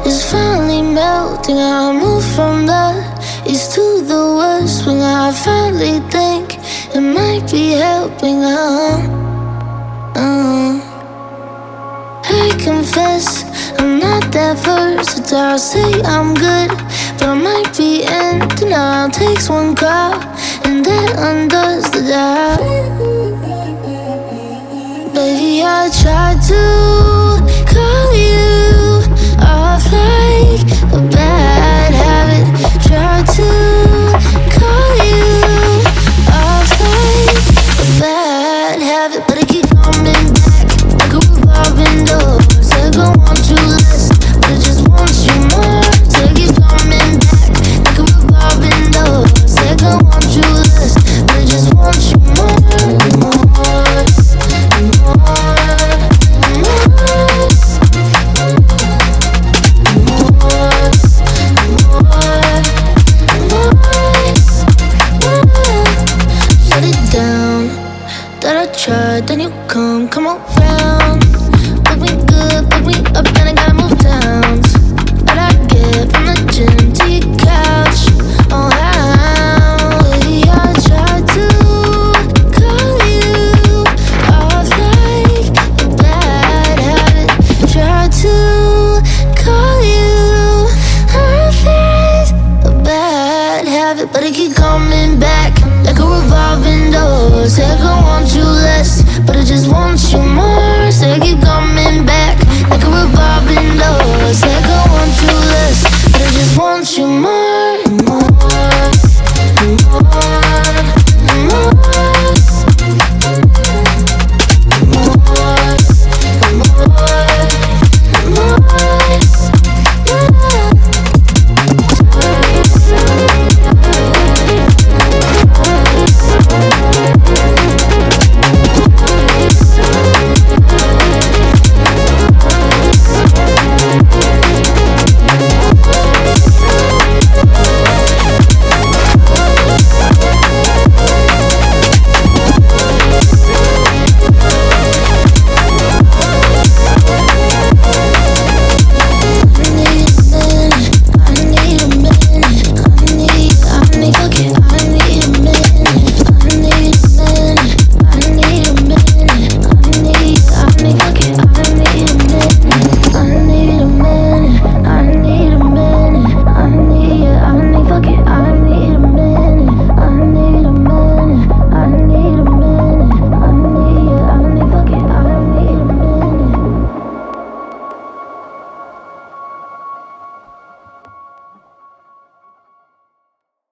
is finally melting. I move from the east to the west when I finally think it might be helping. I confess I'm not that versatile. Say I'm good, but I might be in denial. Takes one call and that undoes the doubt. Baby, I tried to